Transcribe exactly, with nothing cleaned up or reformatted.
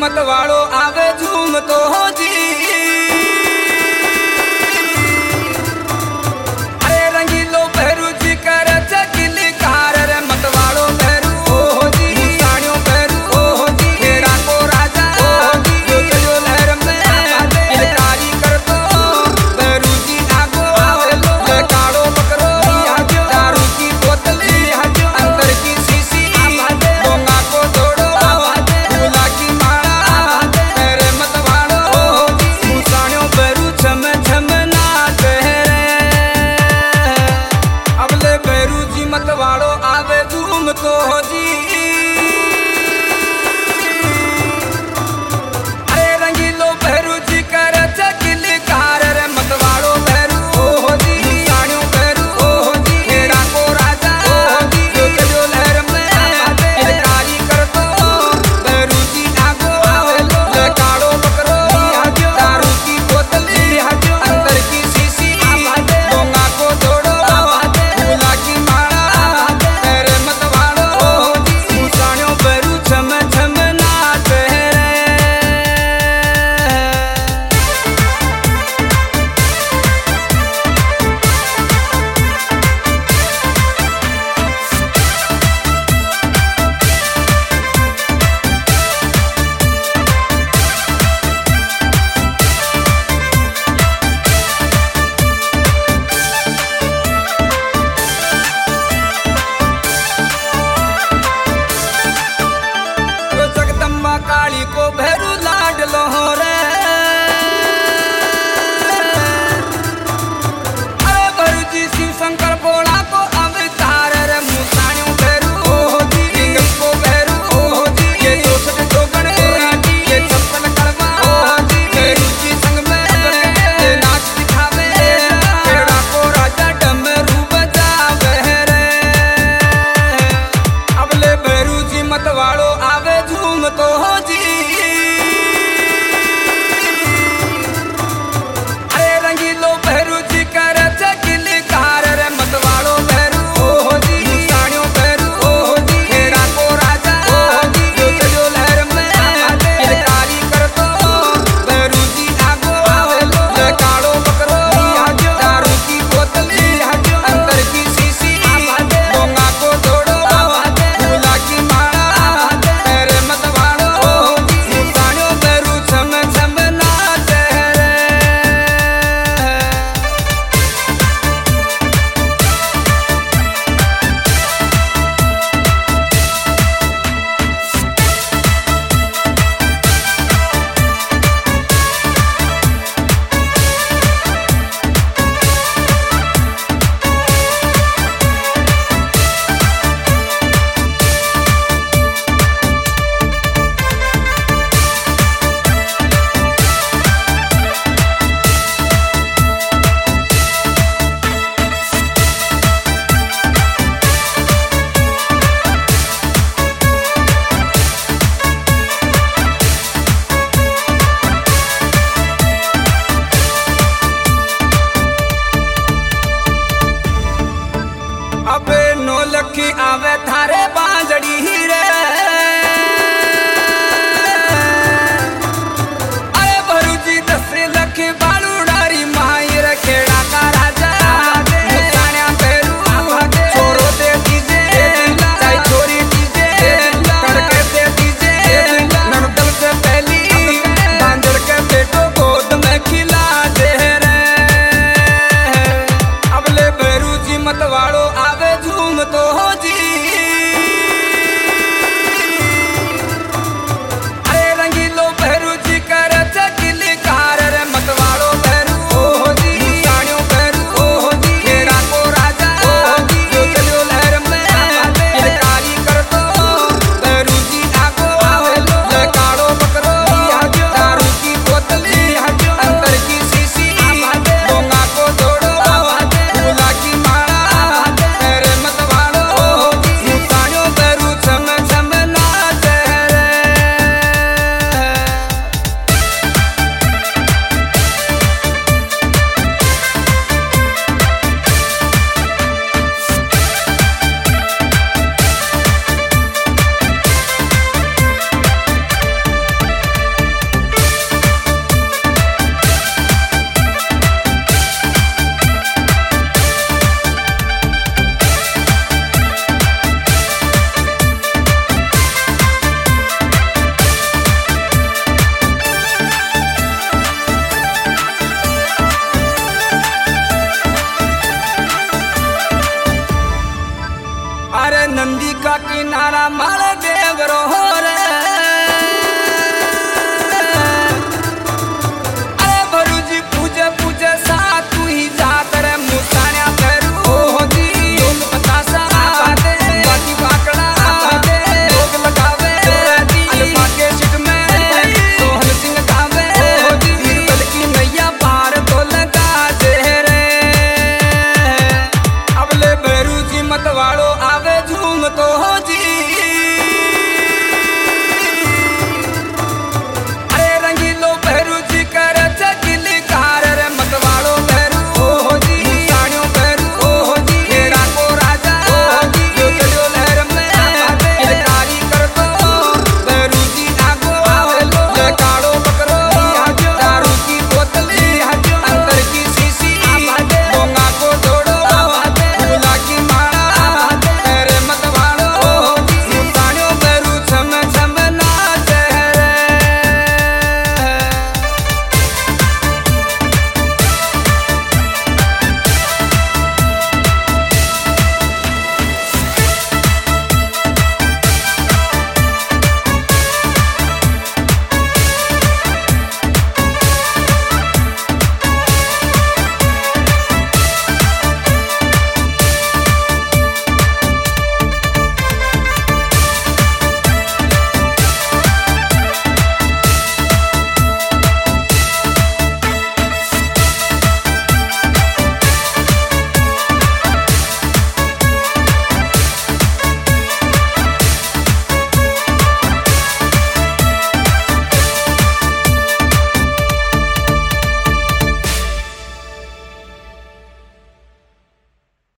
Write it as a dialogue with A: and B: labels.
A: मत वालो आवे झूम तो हो जी। अरे रंगीलो भैरू जी कर चकिली कार रे मत वालो भैरू हो जी। साड़ियों भैरू हो जी खेड़ा को राजा हो जी। जो चलो लहर में इनकारी कर दो भैरू जी आगो ले काड़ो पकड़ो दारू की बोतली अंदर की शीशी डोंगा को दौड़ो फूला की माला तेरे मत वालो मुसाणियों भैरू छम छम नाच रे। अबले भैरू जी मत वालो आवे झूम तो हो जी। अरे रंगीलो भैरू जी कर चकिली कार रे मत वालो भैरू हो जी। साड़ियों भैरू हो जी खेड़ा को राजा हो जी। जो चलो लहर में इनकारी कर दो भैरू जी आगो ले काड़ो पकड़ो दारू की बोतली अंदर की शीशी डोंगा को दौड़ो फूला की माला तेरे मत वालो मुसाणियों भैरू छम छम नाच रे। तो जगदम्बा काली को भैरू लाड लो रे। अरे भैरू जी शिव शंकर भोला को अवतार रे मुसाणियों भैरू हो जी। लिंगम को भैरू हो जी ये चौसठ जोगण ये छप्पन कड़वा हो जी। भैरू जी संग में ये नाच दिखावे खेड़ा को राजा डमरू बजावे रे। अबले भैरू जी मत वालो आवे झूम तो हो जी। अरे रंगीलो भैरू जी कर चकिली कार रे मत वालो भैरू हो जी। साड़ियों भैरू हो जी खेड़ा को राजा हो जी। जो चलो लहर में इनकारी कर दो भैरू जी आगो ले काड़ो पकड़ो दारू की बोतली अंदर की शीशी डोंगा को दौड़ो फूला की माला तेरे मत वालो मुसाणियों भैरू छम छम नाच रे। अबे नो लखी आवे थारे बांजड़ी रे। अरे भैरू जी दस लख बालू डारी माई रे खेड़ा का राजा मुसाणिया भैरू छोरो दे दीजे चाहे छोरी दीजे कड़के दे दीजे ननदल से पहली बांजड़ के बेटो गोद में खिला दे रे। अबले भैरू जी मत वालो आवे झूम तो हो जी। अरे रंगीलो भैरू जी कर चकिली कार रे मत वालो हारा माले